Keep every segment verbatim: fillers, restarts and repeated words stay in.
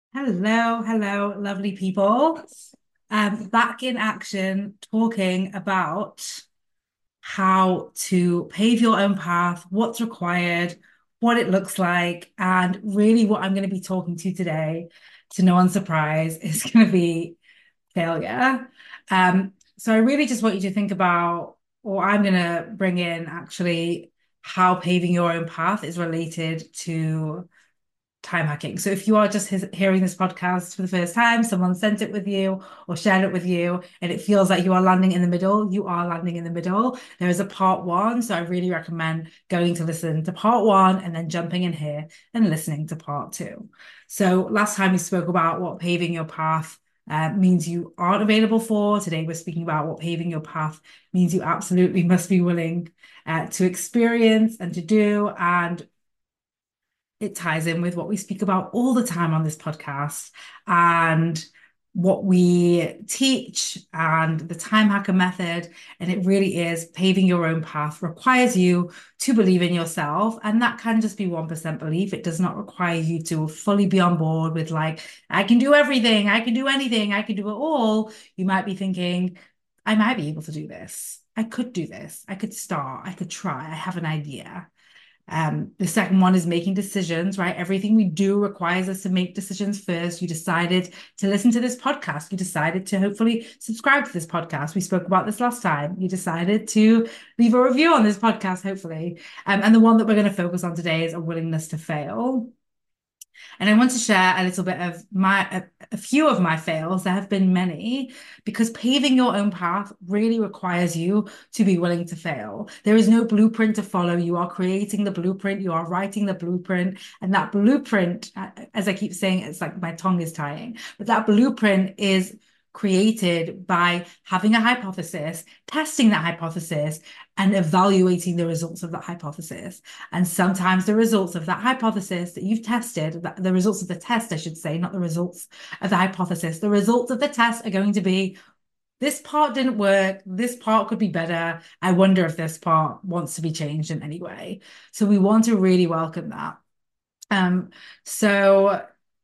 Hello, hello, lovely people. Um, back in action, talking about how to pave your own path, what's required, what it looks like, and really what I'm going to be talking to today, to no one's surprise, is going to be failure. Um, so I really just want you to think about, or I'm going to bring in actually how paving your own path is related to time hacking. So if you are just his, hearing this podcast for the first time, someone sent it with you or shared it with you, and it feels like you are landing in the middle, you are landing in the middle. There is a part one. So I really recommend going to listen to part one and then jumping in here and listening to part two. So last time we spoke about what paving your path uh, means you aren't available for. Today we're speaking about what paving your path means you absolutely must be willing uh, to experience and to do. And it ties in with what we speak about all the time on this podcast and what we teach and the time hacker method. And it really is paving your own path requires you to believe in yourself. And that can just be one percent belief. It does not require you to fully be on board with like, I can do everything. I can do anything. I can do it all. You might be thinking, I might be able to do this. I could do this. I could start. I could try. I have an idea. Um, the second one is making decisions, right? Everything we do requires us to make decisions first. You decided to listen to this podcast. You decided to hopefully subscribe to this podcast. We spoke about this last time. You decided to leave a review on this podcast, hopefully. Um, and the one that we're going to focus on today is a willingness to fail. And I want to share a little bit of my, a, a few of my fails. There have been many, because paving your own path really requires you to be willing to fail. There is no blueprint to follow. You are creating the blueprint, you are writing the blueprint. And that blueprint, as I keep saying, it's like my tongue is tying, but that blueprint is created by having a hypothesis, testing that hypothesis, and evaluating the results of that hypothesis. And sometimes the results of that hypothesis that you've tested, the results of the test, I should say, not the results of the hypothesis, the results of the test are going to be, this part didn't work. This part could be better. I wonder if this part wants to be changed in any way. So we want to really welcome that. Um, so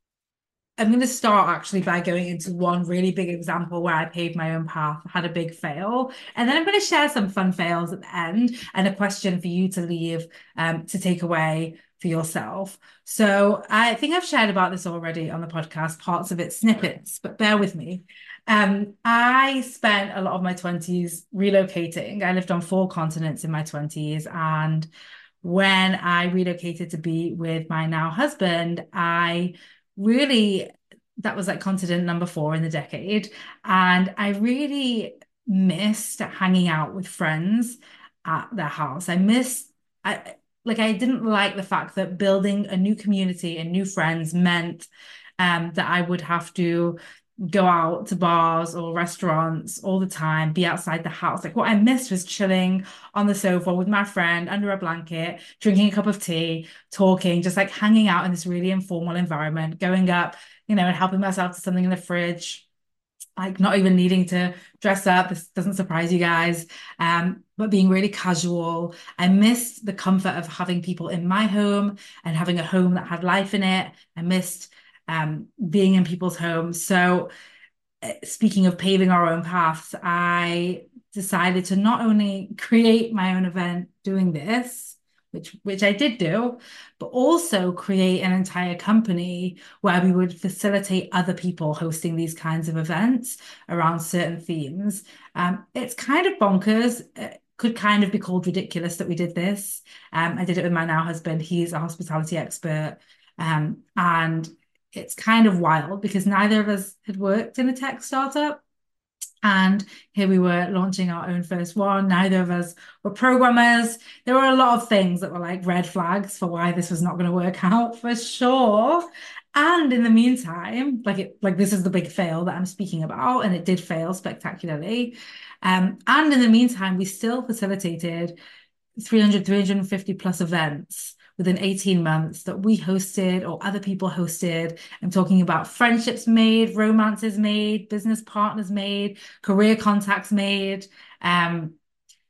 I'm going to start actually by going into one really big example where I paved my own path, had a big fail. And then I'm going to share some fun fails at the end and a question for you to leave um, to take away for yourself. So I think I've shared about this already on the podcast, parts of it, snippets, but bear with me. Um, I spent a lot of my twenties relocating. I lived on four continents in my twenties. And when I relocated to be with my now husband, I really, that was like continent number four in the decade. And I really missed hanging out with friends at their house. I missed, I like, I didn't like the fact that building a new community and new friends meant um, that I would have to go out to bars or restaurants all the time, be outside the house. Like what I missed was chilling on the sofa with my friend under a blanket, drinking a cup of tea, talking, just like hanging out in this really informal environment, going up, you know, and helping myself to something in the fridge, like not even needing to dress up. This doesn't surprise you guys. Um, but being really casual. I missed the comfort of having people in my home and having a home that had life in it. I missed um, being in people's homes. So uh, speaking of paving our own paths, I decided to not only create my own event doing this, which which I did do, but also create an entire company where we would facilitate other people hosting these kinds of events around certain themes. Um, it's kind of bonkers. It could kind of be called ridiculous that we did this. Um, I did it with my now husband. He's a hospitality expert. Um, and it's kind of wild because neither of us had worked in a tech startup. And here we were launching our own first one. Neither of us were programmers. There were a lot of things that were like red flags for why this was not going to work out for sure. And in the meantime, like it, like this is the big fail that I'm speaking about, and it did fail spectacularly. Um, and in the meantime, we still facilitated three hundred, three hundred fifty plus events within eighteen months that we hosted or other people hosted. I'm talking about friendships made, romances made, business partners made, career contacts made, um,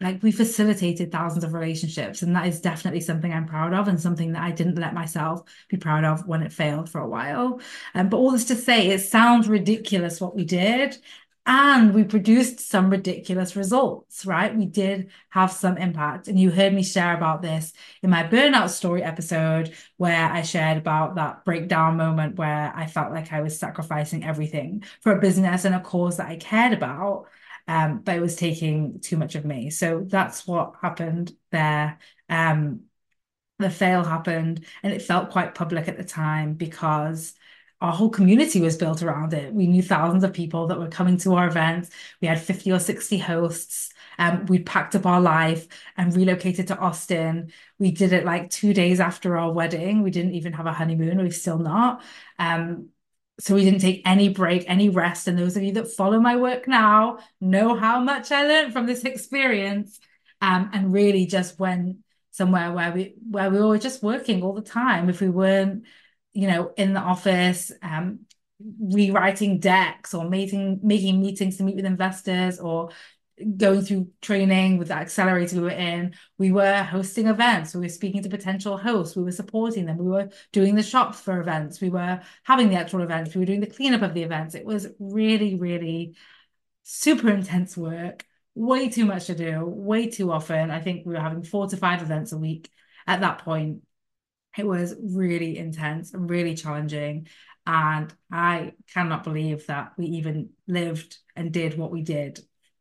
like we facilitated thousands of relationships, and that is definitely something I'm proud of and something that I didn't let myself be proud of when it failed for a while. Um, but all this to say, it sounds ridiculous what we did. And we produced some ridiculous results, right? We did have some impact. And you heard me share about this in my burnout story episode, where I shared about that breakdown moment where I felt like I was sacrificing everything for a business and a cause that I cared about. Um, but it was taking too much of me. So that's what happened there. Um, the fail happened, and it felt quite public at the time because our whole community was built around it. We knew thousands of people that were coming to our events. We had fifty or sixty hosts. Um, we packed up our life and relocated to Austin. We did it like two days after our wedding. We didn't even have a honeymoon. We've still not. Um, so we didn't take any break, any rest. And those of you that follow my work now know how much I learned from this experience. Um, and really just went somewhere where we where we were just working all the time. If we weren't, you know, in the office, um, rewriting decks or making making meetings to meet with investors or going through training with the accelerator we were in, we were hosting events, we were speaking to potential hosts, we were supporting them, we were doing the shops for events, we were having the actual events, we were doing the cleanup of the events. It was really, really super intense work, way too much to do, way too often. I think we were having four to five events a week at that point. It was really intense and really challenging. And I cannot believe that we even lived and did what we did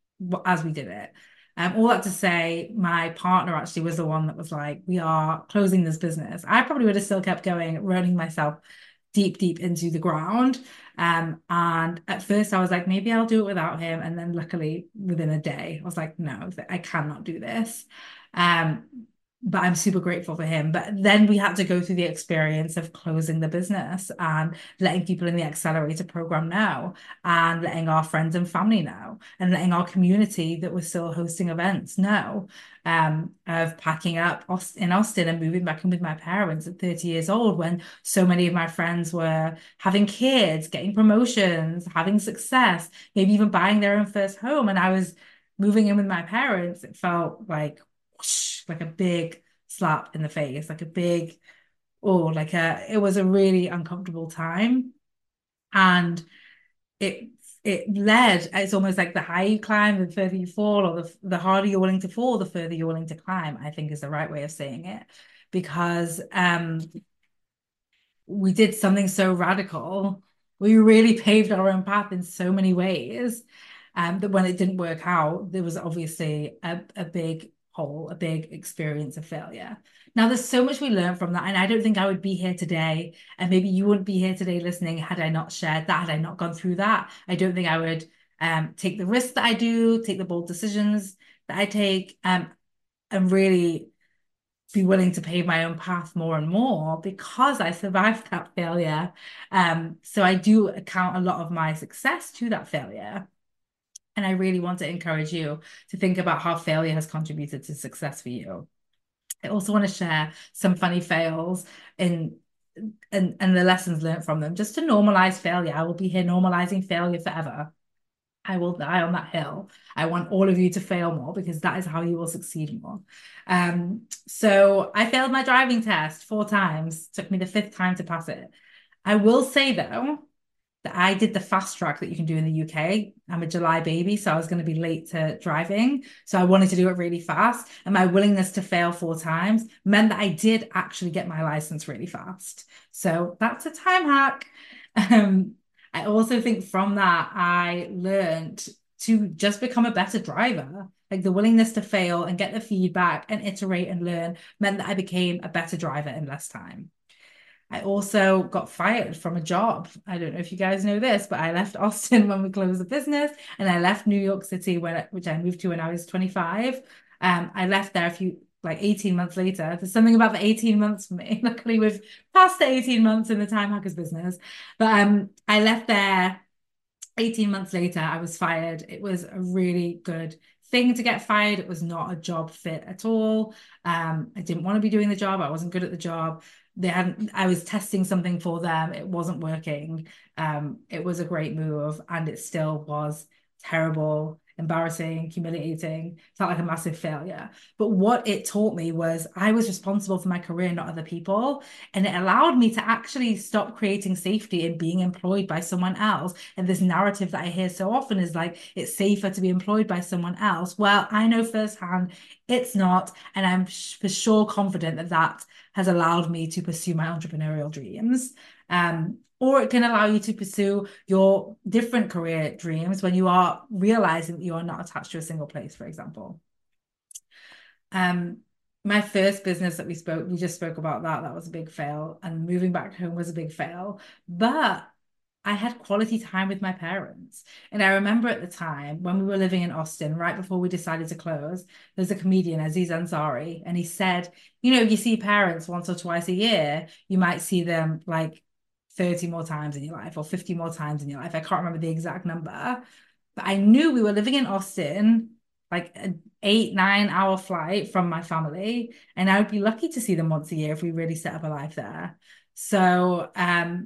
as we did it. Um, all that to say, my partner actually was the one that was like, we are closing this business. I probably would have still kept going, running myself deep, deep into the ground. Um, and at first I was like, maybe I'll do it without him. And then luckily within a day, I was like, no, I cannot do this. Um, but I'm super grateful for him. But then we had to go through the experience of closing the business and letting people in the accelerator program know, and letting our friends and family know, and letting our community that was still hosting events know, um, of packing up in Austin and moving back in with my parents at thirty years old when so many of my friends were having kids, getting promotions, having success, maybe even buying their own first home. And I was moving in with my parents. It felt like whoosh, like a big slap in the face, like a big, oh, like a, it was a really uncomfortable time. And it it led, it's almost like the higher you climb, the further you fall, or the, the harder you're willing to fall, the further you're willing to climb, I think is the right way of saying it. Because um, we did something so radical. We really paved our own path in so many ways, um, that when it didn't work out, there was obviously a, a big hole, a big experience of failure. Now, there's so much we learned from that. And I don't think I would be here today. And maybe you wouldn't be here today listening had I not shared that, had I not gone through that. I don't think I would um, take the risks that I do, take the bold decisions that I take, um, and really be willing to pave my own path more and more because I survived that failure. Um, so I do account a lot of my success to that failure. And I really want to encourage you to think about how failure has contributed to success for you. I also want to share some funny fails in and, and the lessons learned from them, just to normalize failure. I will be here normalizing failure forever. I will die on that hill. I want all of you to fail more because that is how you will succeed more. Um, so I failed my driving test four times. Took me the fifth time to pass it. I will say though that I did the fast track that you can do in the U K. I'm a July baby, so I was going to be late to driving. So I wanted to do it really fast. And my willingness to fail four times meant that I did actually get my license really fast. So that's a time hack. Um, I also think from that, I learned to just become a better driver. Like the willingness to fail and get the feedback and iterate and learn meant that I became a better driver in less time. I also got fired from a job. I don't know if you guys know this, but I left Austin when we closed the business, and I left New York City when which I moved to when I was twenty-five. Um, I left there a few like eighteen months later. There's something about the eighteen months for me. Luckily, we've passed the eighteen months in the Time Hackers business. But um, I left there eighteen months later. I was fired. It was a really good thing to get fired. It was not a job fit at all. Um, I didn't want to be doing the job. I wasn't good at the job. They hadn't, I was testing something for them. It wasn't working. Um, it was a great move, and it still was terrible embarrassing, humiliating, felt like a massive failure. But what it taught me was I was responsible for my career, not other people. And it allowed me to actually stop creating safety in being employed by someone else. And this narrative that I hear so often is like, it's safer to be employed by someone else. Well, I know firsthand it's not. And I'm for sure confident that that has allowed me to pursue my entrepreneurial dreams. Um, or it can allow you to pursue your different career dreams when you are realizing that you are not attached to a single place, for example. Um, my first business that we spoke, we just spoke about that. That was a big fail. And moving back home was a big fail. But I had quality time with my parents. And I remember at the time when we were living in Austin, right before we decided to close, there's a comedian, Aziz Ansari, and he said, you know, you see parents once or twice a year, you might see them like thirty more times in your life or fifty more times in your life. I can't remember the exact number, but I knew we were living in Austin, like an eight, nine hour flight from my family, and I would be lucky to see them once a year if we really set up a life there. So, um,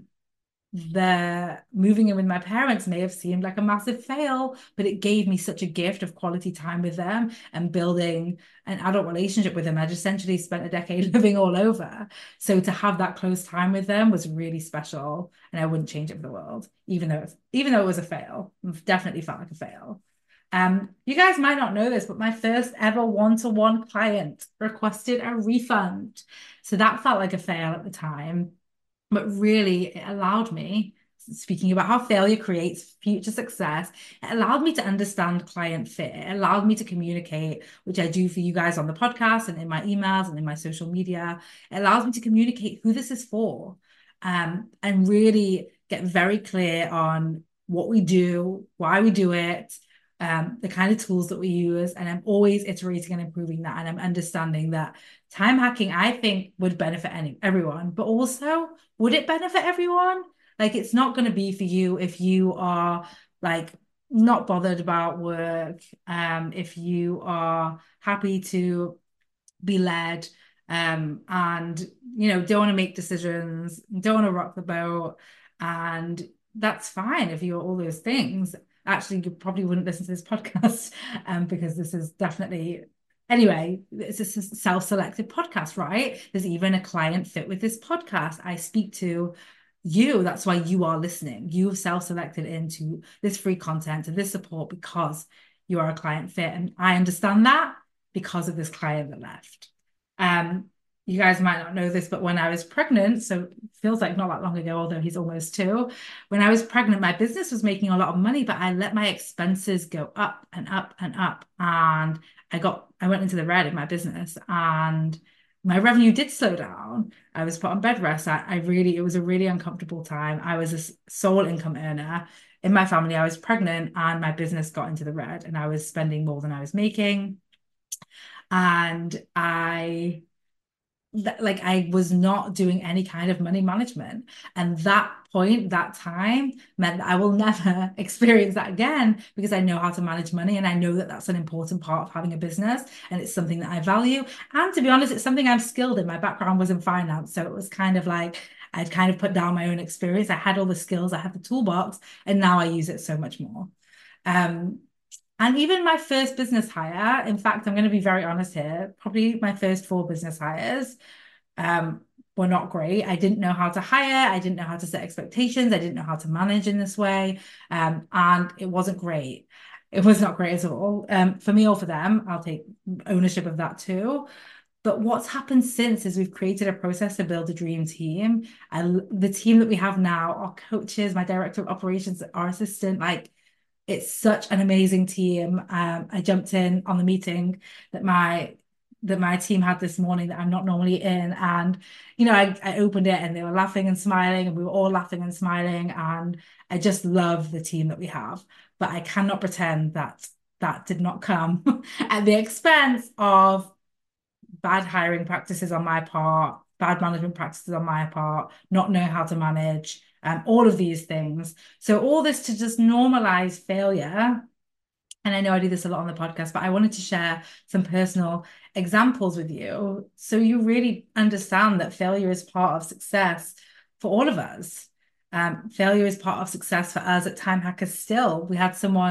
the moving in with my parents may have seemed like a massive fail, but it gave me such a gift of quality time with them and building an adult relationship with them. I'd essentially spent a decade living all over. So to have that close time with them was really special. And I wouldn't change it for the world, even though it's, even though it was a fail. It definitely felt like a fail. Um, you guys might not know this, but my first ever one-to-one client requested a refund. So that felt like a fail at the time. But really, it allowed me, speaking about how failure creates future success, it allowed me to understand client fit. It allowed me to communicate, which I do for you guys on the podcast and in my emails and in my social media. It allows me to communicate who this is for, um, and really get very clear on what we do, why we do it, um, the kind of tools that we use. And I'm always iterating and improving that. And I'm understanding that time hacking, I think, would benefit any everyone, but also, would it benefit everyone? Like, it's not going to be for you if you are like not bothered about work, um, if you are happy to be led, um, and you know, don't want to make decisions, don't want to rock the boat, and that's fine if you're all those things. Actually, you probably wouldn't listen to this podcast, um, because this is definitely anyway, it's a self-selected podcast, right? There's even a client fit with this podcast. I speak to you. That's why you are listening. You've self-selected into this free content, to this support because you are a client fit. And I understand that because of this client that left. Um, you guys might not know this, but when I was pregnant, so it feels like not that long ago, although he's almost two, when I was pregnant, my business was making a lot of money, but I let my expenses go up and up and up. And I got, I went into the red in my business and my revenue did slow down. I was put on bed rest. I, I really, it was a really uncomfortable time. I was a sole income earner in my family. I was pregnant and my business got into the red and I was spending more than I was making. And I like I was not doing any kind of money management. And that point, that time meant that I will never experience that again because I know how to manage money. And I know that that's an important part of having a business. And it's something that I value. And to be honest, it's something I'm skilled in. My background was in finance. So it was kind of like, I'd kind of put down my own experience. I had all the skills, I had the toolbox, and now I use it so much more. Um, and even my first business hire, in fact, I'm going to be very honest here, probably my first four business hires um, were not great. I didn't know how to hire. I didn't know how to set expectations. I didn't know how to manage in this way. Um, and it wasn't great. It was not great at all. Um, for me or for them, I'll take ownership of that too. But what's happened since is we've created a process to build a dream team. And the team that we have now, our coaches, my director of operations, our assistant, like it's such an amazing team. Um, I jumped in on the meeting that my that my team had this morning that I'm not normally in, and you know, I, I opened it and they were laughing and smiling, and we were all laughing and smiling, and I just love the team that we have. But I cannot pretend that that did not come at the expense of bad hiring practices on my part, bad management practices on my part, not knowing how to manage, and um, all of these things. So all this to just normalize failure. And I know I do this a lot on the podcast, but I wanted to share some personal examples with you so you really understand that failure is part of success for all of us. Um, failure is part of success for us at Time Hackers still. We had someone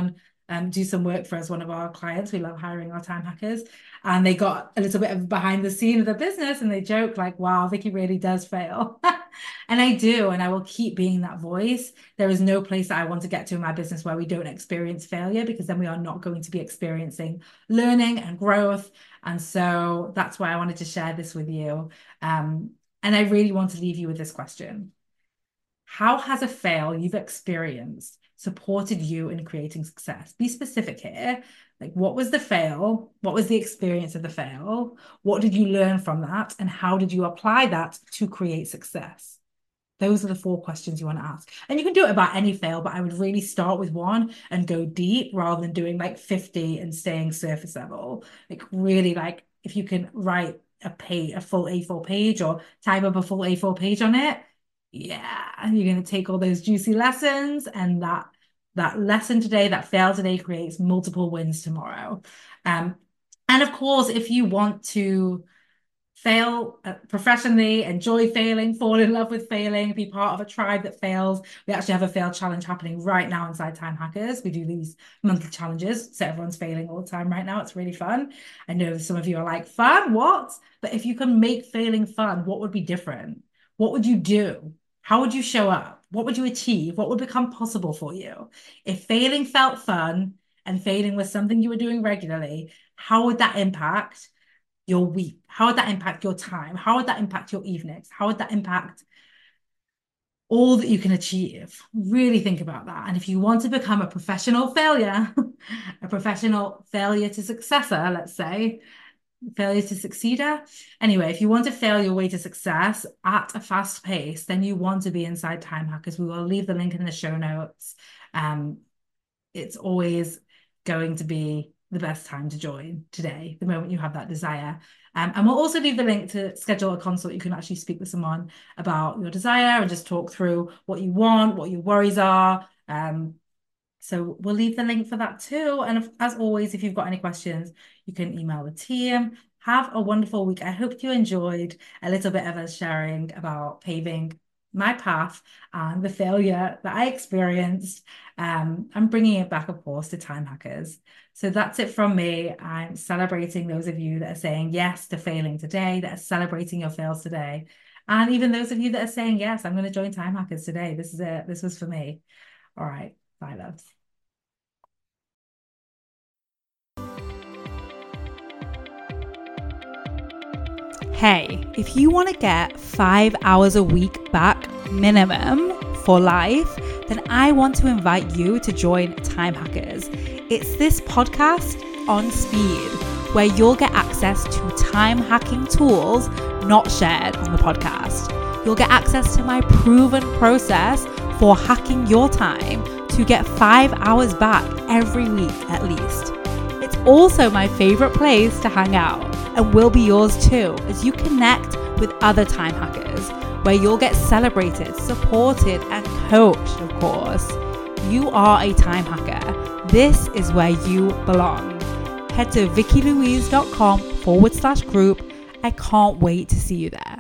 um, do some work for us, one of our clients. We love hiring our time hackers. And they got a little bit of behind the scene of the business and they joke like, wow, Vicky really does fail. And I do, and I will keep being that voice. There is no place that I want to get to in my business where we don't experience failure, because then we are not going to be experiencing learning and growth. And so that's why I wanted to share this with you. Um, and I really want to leave you with this question. How has a fail you've experienced supported you in creating success? Be specific here. Like, what was the fail? What was the experience of the fail? What did you learn from that? And how did you apply that to create success? Those are the four questions you want to ask. And you can do it about any fail, but I would really start with one and go deep rather than doing like fifty and staying surface level. Like, really, like, if you can write a page, a full A four page, or type up a full A four page on it, yeah, you're going to take all those juicy lessons, and that that lesson today, that fail today, creates multiple wins tomorrow. Um, and of course, if you want to fail uh, professionally, enjoy failing, fall in love with failing, be part of a tribe that fails, we actually have a fail challenge happening right now inside Time Hackers. We do these monthly challenges, so everyone's failing all the time right now. It's really fun. I know some of you are like, fun, what? But if you can make failing fun, what would be different? What would you do? How would you show up? What would you achieve? What would become possible for you? If failing felt fun and failing was something you were doing regularly, how would that impact your week? How would that impact your time? How would that impact your evenings? How would that impact all that you can achieve? Really think about that. And if you want to become a professional failure, a professional failure to successor, let's say, failure to succeeder. Anyway, if you want to fail your way to success at a fast pace, then you want to be inside Time Hackers. We will leave the link in the show notes. Um, it's always going to be the best time to join today, the moment you have that desire. Um, and we'll also leave the link to schedule a consult. You can actually speak with someone about your desire and just talk through what you want, what your worries are. Um, so we'll leave the link for that too. And if, as always, if you've got any questions, you can email the team. Have a wonderful week. I hope you enjoyed a little bit of us sharing about paving my path and the failure that I experienced, um, and bringing it back, of course, to Time Hackers. So that's it from me. I'm celebrating those of you that are saying yes to failing today, that are celebrating your fails today. And even those of you that are saying, yes, I'm going to join Time Hackers today. This is it. This was for me. All right. Bye, loves. Hey, if you want to get five hours a week back minimum for life, then I want to invite you to join Time Hackers. It's this podcast on speed where you'll get access to time hacking tools not shared on the podcast. You'll get access to my proven process for hacking your time to get five hours back every week at least. It's also my favorite place to hang out, and will be yours too, as you connect with other time hackers, where you'll get celebrated, supported, and coached, of course. You are a time hacker. This is where you belong. Head to vickylouise.com forward slash group. I can't wait to see you there.